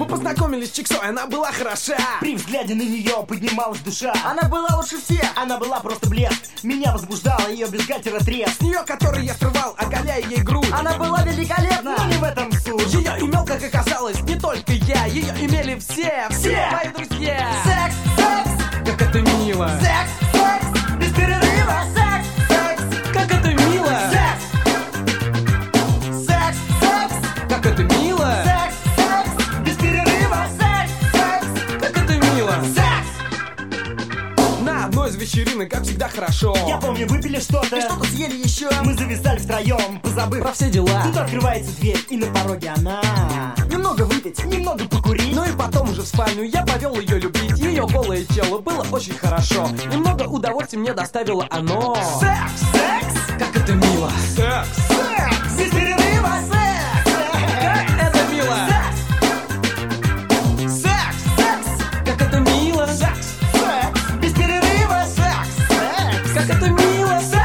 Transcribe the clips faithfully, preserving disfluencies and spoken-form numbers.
Мы познакомились с чиксой, она была хороша. При взгляде на нее поднималась душа. Она была лучше всех. Она была просто блеск. Меня возбуждала ее бюстгальтера треск. С нее, который я срывал, оголяя ей грудь. Она была великолепна. Но не в этом суть. Ее имел, как оказалось, не только я. Ее имели все, все, Все. мои друзья. Секс, секс, Как это мило. секс, секс, без перерыва. Секс, секс, Как это мило. секс, секс, секс, Как это мило. секс, секс, без перерыва. Секс, секс, Как это мило. секс. На одной из вечеринок, как всегда, хорошо. Я помню, выпили что-то. И что-то съели еще. Мы зависали втроем, позабыв Про все дела. Тут открывается дверь, и на пороге она. Немного выпить. Немного покурить. Ну и потом уже в спальню я повел ее любить. Ее голое тело было очень хорошо. Немного удовольствия мне доставило оно. Секс, секс, Как это мило. Секс. секс, без перерыва. Секс, Как это мило. секс, секс, Как это мило. Секс. секс, без перерыва. Секс, секс, Как это мило. секс.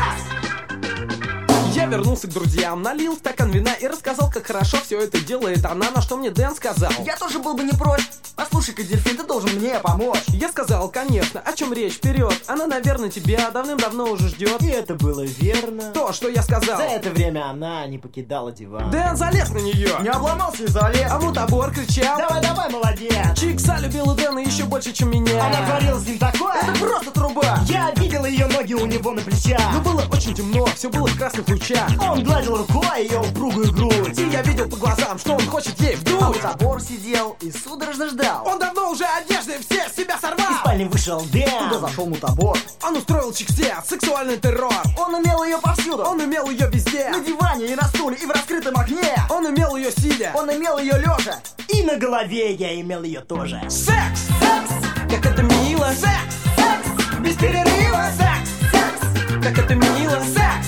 Я вернулся к друзьям, налил стакан вина и рассказал, как хорошо все это делает она, на что мне Дэн сказал. Я тоже был бы не прочь. Послушай-ка, дельфин, ты должен мне помочь. Я сказал, конечно, о чем речь, вперед. Она, наверное, тебя давным-давно уже ждет. И это было верно. То, что я сказал. За это время она не покидала диван. Дэн залез на нее. Не обломался и залез. А мутабор кричал. Давай, давай, молодец. Чикса любила Дэна еще больше, чем меня. Она творила с ним такое. Это просто труба. Я видел ее ноги у него на плечах. Но было очень темно, все было в красных лучах. Он гладил рукой ее упругую грудь. И я видел по глазам, что он хочет ей А вдуть. забор сидел и судорожно ждал. Он давно уже одежды все с себя Из сорвал. спальни вышел Туда Дэн. зашел мутабор. Он устроил Чиксе сексуальный террор. Он имел ее повсюду. Он имел ее везде. На диване и на стуле, и в раскрытом окне. Он имел ее сидя. Он имел ее лежа. И на голове я имел ее тоже. Секс! Секс, Как это мило! секс, секс, без перерыва. Секс, секс, Как это мило! секс,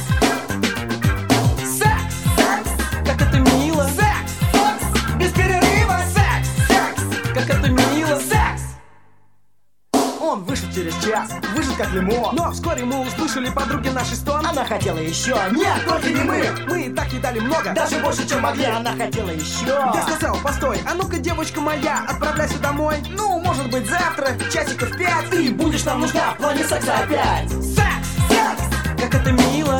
Секс! секс, Как это мило! секс, секс, без перерыва. Секс, секс, Как это мило! секс. Он вышел через час, выжат как лимон. Но вскоре мы услышали подруги нашей стон. Она хотела еще. Нет, только не мы. Мы и так ей дали много. Даже больше, чем могли. Она хотела еще. Я сказал, постой, а ну-ка, девочка моя, отправляйся домой. Ну, может быть, завтра, часиков пять. Ты будешь нам нужна в плане секса опять. Секс, секс, Как это мило!